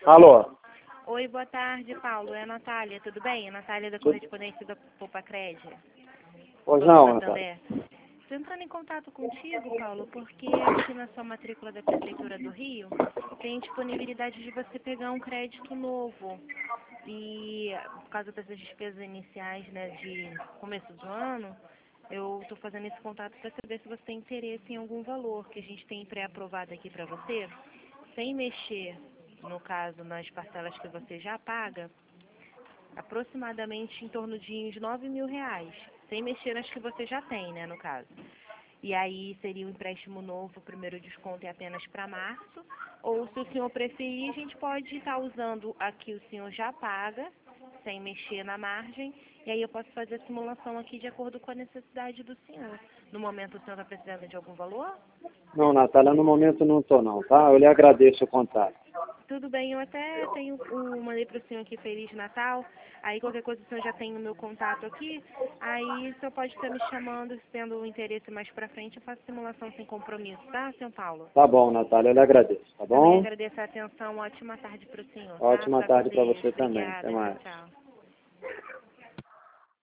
Alô? Oi, boa tarde, Paulo. É a Natália, tudo bem? A Natália da correspondência da Poupa-Cred. Pois não, Natália. Estou entrando em contato contigo, Paulo, porque aqui na sua matrícula da Prefeitura do Rio tem disponibilidade de você pegar um crédito novo. E por causa dessas despesas iniciais, né, de começo do ano, eu estou fazendo esse contato para saber se você tem interesse em algum valor que a gente tem pré-aprovado aqui para você, sem mexer, no caso, nas parcelas que você já paga, aproximadamente em torno de uns R$ 9.000, sem mexer nas que você já tem, né, no caso. E aí seria um empréstimo novo, o primeiro desconto é apenas para março, ou se o senhor preferir, a gente pode estar usando aqui o senhor já paga, sem mexer na margem, e aí eu posso fazer a simulação aqui de acordo com a necessidade do senhor. No momento o senhor está precisando de algum valor? Não, Natália, no momento não estou não, tá? Eu lhe agradeço o contato. Tudo bem, eu até mandei para o senhor aqui Feliz Natal, aí qualquer coisa o senhor já tem o meu contato aqui, aí o senhor pode estar me chamando, tendo um interesse mais para frente, eu faço simulação sem compromisso, tá, São Paulo? Tá bom, Natália, eu lhe agradeço, tá Também bom? agradeço a atenção, ótima tarde para o senhor, tá? Ótima Fica com tarde para Deus. você também. Até Obrigada, mais. tchau, tchau.